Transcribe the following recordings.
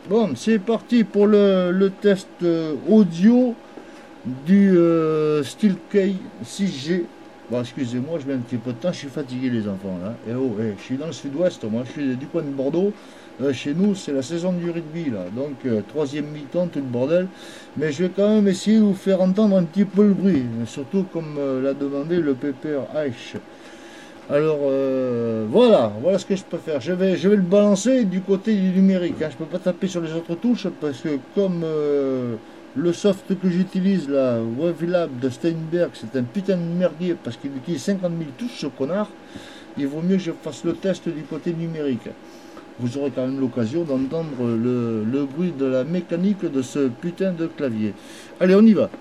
Bon, c'est parti pour le test audio du SteelKey 6G. Bon, excusez-moi, je mets un petit peu de temps, je suis fatigué les enfants là. Et oh, je suis dans le sud-ouest, moi je suis du coin de Bordeaux. Chez nous, c'est la saison du rugby là, donc troisième mi-temps, tout le bordel. Mais je vais quand même essayer de vous faire entendre un petit peu le bruit, surtout comme l'a demandé le Pepper H. Alors voilà ce que je peux faire. Je vais le balancer du côté du numérique, hein. Je peux pas taper sur les autres touches parce que comme le soft que j'utilise là, Wavelab de Steinberg, c'est un putain de merdier parce qu'il utilise 50 000 touches ce connard. Il vaut mieux que je fasse le test du côté numérique. Vous aurez quand même l'occasion d'entendre le bruit de la mécanique de ce putain de clavier. Allez, on y va.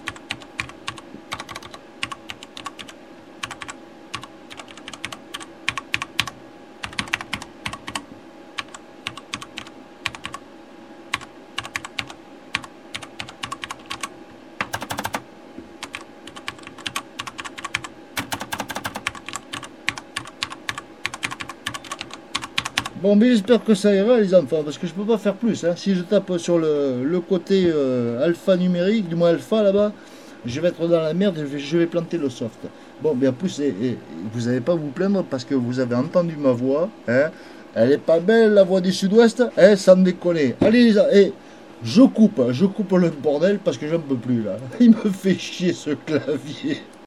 Bon, mais j'espère que ça ira, les enfants, parce que je peux pas faire plus, hein. Si je tape sur le côté alpha numérique, du moins alpha là-bas, je vais être dans la merde et je vais planter le soft. Bon, mais en plus, vous n'allez pas vous plaindre parce que vous avez entendu ma voix, hein. Elle est pas belle, la voix du sud-ouest, hein, sans déconner. Allez, je coupe le bordel parce que j'en peux plus là. Il me fait chier ce clavier.